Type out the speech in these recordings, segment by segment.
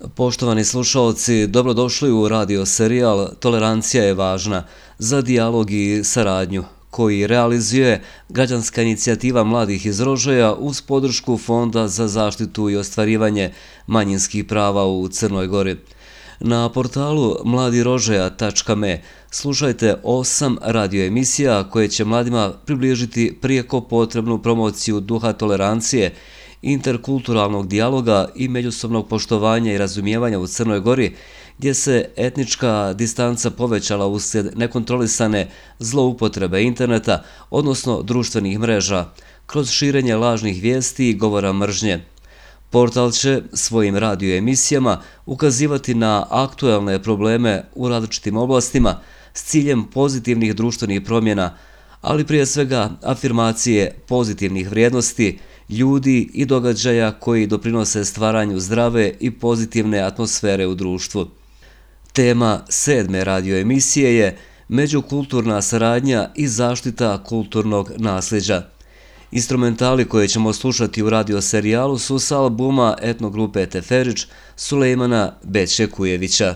Poštovani slušalci, dobrodošli u radio serijal Tolerancija je važna za dijalog i saradnju, koji realizuje građanska inicijativa mladih iz Rožaja uz podršku Fonda za zaštitu i ostvarivanje manjinskih prava u Crnoj Gori. Na portalu mladirožaja.me slušajte 8 radioemisija koje će mladima približiti prijeko potrebnu promociju duha tolerancije, interkulturalnog dijaloga i međusobnog poštovanja i razumijevanja u Crnoj Gori, gdje se etnička distanca povećala uslijed nekontrolisane zloupotrebe interneta, odnosno društvenih mreža, kroz širenje lažnih vijesti i govora mržnje. Portal će svojim radioemisijama ukazivati na aktuelne probleme u različitim oblastima s ciljem pozitivnih društvenih promjena, ali prije svega afirmacije pozitivnih vrijednosti, ljudi i događaja koji doprinose stvaranju zdrave i pozitivne atmosfere u društvu. Tema 7. radioemisije je međukulturna saradnja i zaštita kulturnog nasljeđa. Instrumentali koje ćemo slušati u radio serijalu su s albuma etnogrupe Teferić Sulejmana Bećekujevića.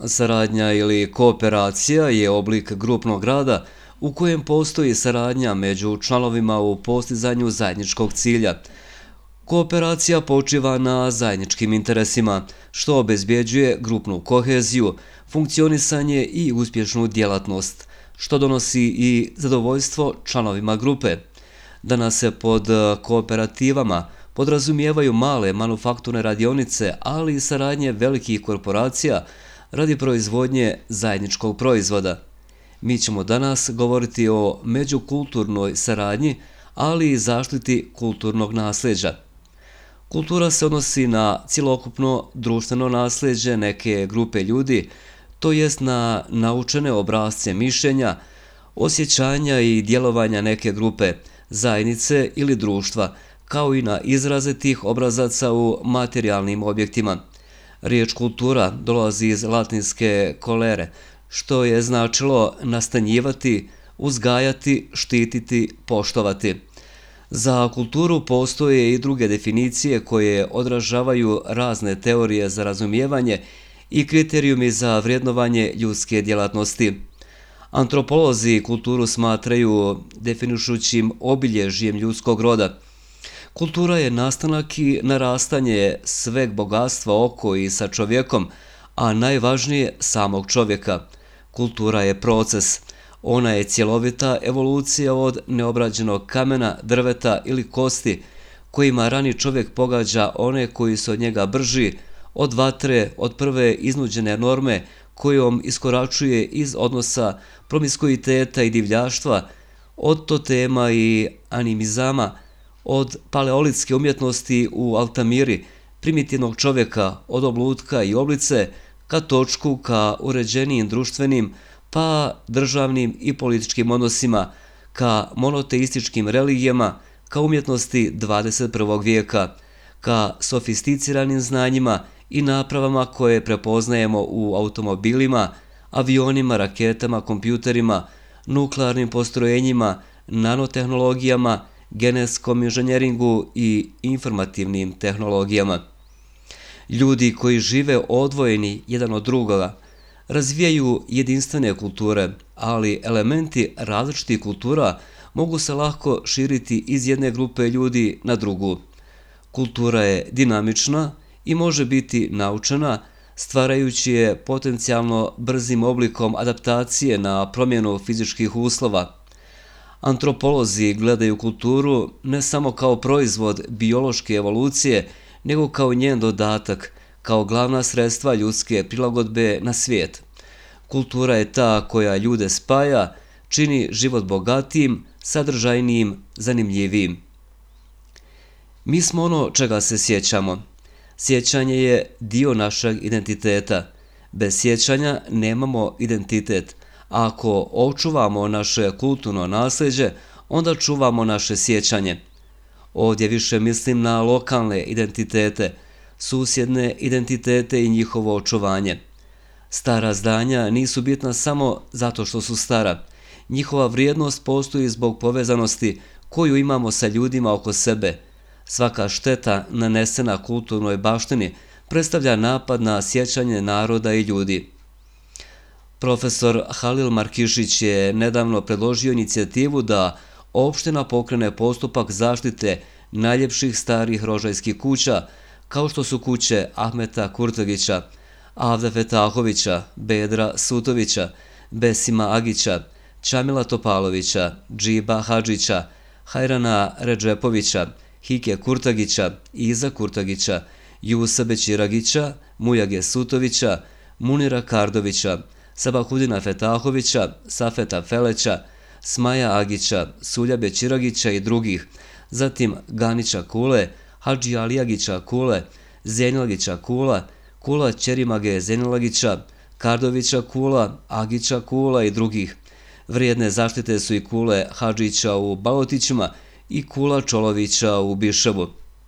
Saradnja ili kooperacija je oblik grupnog rada u kojem postoji saradnja među članovima u postizanju zajedničkog cilja. Kooperacija počiva na zajedničkim interesima, što obezbjeđuje grupnu koheziju, funkcionisanje i uspješnu djelatnost, što donosi i zadovoljstvo članovima grupe. Danas se pod kooperativama podrazumijevaju male manufakturne radionice, ali i saradnje velikih korporacija radi proizvodnje zajedničkog proizvoda. Mi ćemo danas govoriti o međukulturnoj saradnji, ali i zaštiti kulturnog nasljeđa. Kultura se odnosi na cjelokupno društveno nasljeđe neke grupe ljudi, to jest na naučene obrasce mišljenja, osjećanja i djelovanja neke grupe, zajednice ili društva, kao i na izraze tih obrazaca u materijalnim objektima. Riječ kultura dolazi iz latinske colere, što je značilo nastanjivati, uzgajati, štititi, poštovati. Za kulturu postoje i druge definicije koje odražavaju razne teorije za razumijevanje i kriterijumi za vrednovanje ljudske djelatnosti. Antropolozi kulturu smatraju definišućim obilježjem ljudskog roda. Kultura je nastanak i narastanje sveg bogatstva oko i sa čovjekom, a najvažnije samog čovjeka. Kultura je proces. Ona je cjelovita evolucija od neobrađenog kamena, drveta ili kosti, kojima rani čovjek pogađa one koji su od njega brži, od vatre, od prve iznuđene norme kojom iskoračuje iz odnosa promiskuiteta i divljaštva, od totema i animizama, od paleolitske umjetnosti u Altamiri, primitivnog čovjeka, od oblutka i oblice, ka točku, ka uređenijim društvenim, pa državnim i političkim odnosima, ka monoteističkim religijama, ka umjetnosti 21. vijeka, ka sofisticiranim znanjima i napravama koje prepoznajemo u automobilima, avionima, raketama, kompjuterima, nuklearnim postrojenjima, nanotehnologijama, genetskom inženjeringu i informativnim tehnologijama. Ljudi koji žive odvojeni jedan od drugoga razvijaju jedinstvene kulture, ali elementi različitih kultura mogu se lako širiti iz jedne grupe ljudi na drugu. Kultura je dinamična i može biti naučena, stvarajući je potencijalno brzim oblikom adaptacije na promjenu fizičkih uslova. Antropolozi gledaju kulturu ne samo kao proizvod biološke evolucije, nego kao njen dodatak, kao glavna sredstva ljudske prilagodbe na svijet. Kultura je ta koja ljude spaja, čini život bogatijim, sadržajnijim, zanimljivijim. Mi smo ono čega se sjećamo. Sjećanje je dio našeg identiteta. Bez sjećanja nemamo identitet. Ako očuvamo naše kulturno nasljeđe, onda čuvamo naše sjećanje. Ovdje više mislim na lokalne identitete, susjedne identitete i njihovo očuvanje. Stara zdanja nisu bitna samo zato što su stara. Njihova vrijednost postoji zbog povezanosti koju imamo sa ljudima oko sebe. Svaka šteta nanesena kulturnoj baštini predstavlja napad na sjećanje naroda i ljudi. Profesor Halil Markišić je nedavno predložio inicijativu da opština pokrene postupak zaštite najljepših starih rožajskih kuća, kao što su kuće Ahmeta Kurtagića, Avda Fetahovića, Bedra Sutovića, Besima Agića, Čamila Topalovića, Džiba Hadžića, Hajrana Redžepovića, Hike Kurtagića, Iza Kurtagića, Jusa Bećiragića, Mujage Sutovića, Munira Kardovića, Sabahudina Fetahovića, Safeta Feleća, Smaja Agića, Sulja Bećiragića i drugih, zatim Ganića Kule, Hadži Alijagića Kule, Zenjelagića Kula, Kula Ćerimage Zenjelagića, Kardovića Kula, Agića Kula i drugih. Vrijedne zaštite su i kule Hadžića u Balotićima i kula Čolovića u Biševu.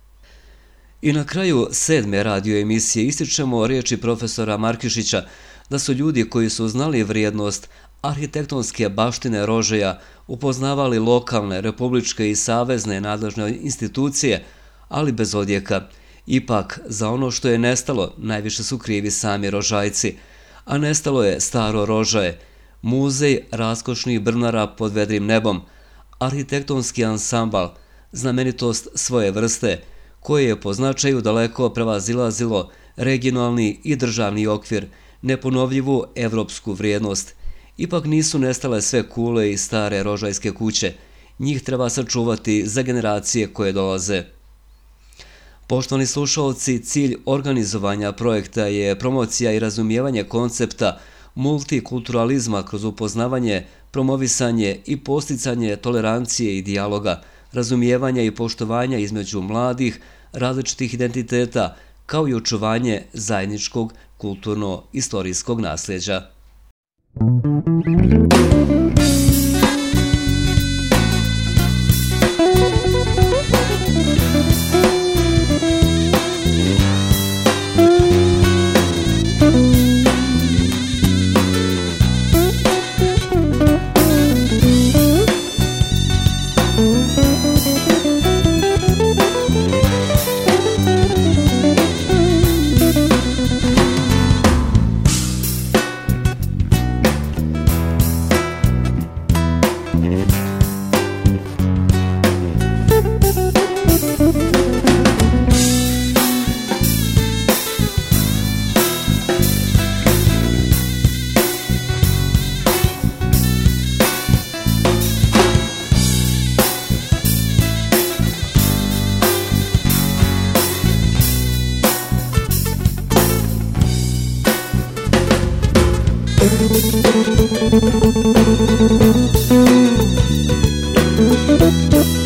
I na kraju 7. radio emisije ističemo riječi profesora Markišića da su ljudi koji su znali vrijednost arhitektonske baštine Rožaja upoznavali lokalne, republičke i savezne nadležne institucije, ali bez odjeka. Ipak, za ono što je nestalo najviše su krivi sami Rožajci, a nestalo je staro Rožaje, muzej raskošnih brvnara pod vedrim nebom, arhitektonski ansambal, znamenitost svoje vrste, koje je po značaju daleko prevazilazilo regionalni i državni okvir, neponovljivu evropsku vrijednost. Ipak nisu nestale sve kule i stare rožajske kuće, njih treba sačuvati za generacije koje dolaze. Poštovani slušalci, cilj organizovanja projekta je promocija i razumijevanje koncepta multikulturalizma kroz upoznavanje, promovisanje i posticanje tolerancije i dijaloga, razumijevanja i poštovanja između mladih, različitih identiteta, kao i očuvanje zajedničkog kulturno-istorijskog nasljeđa. Thank you.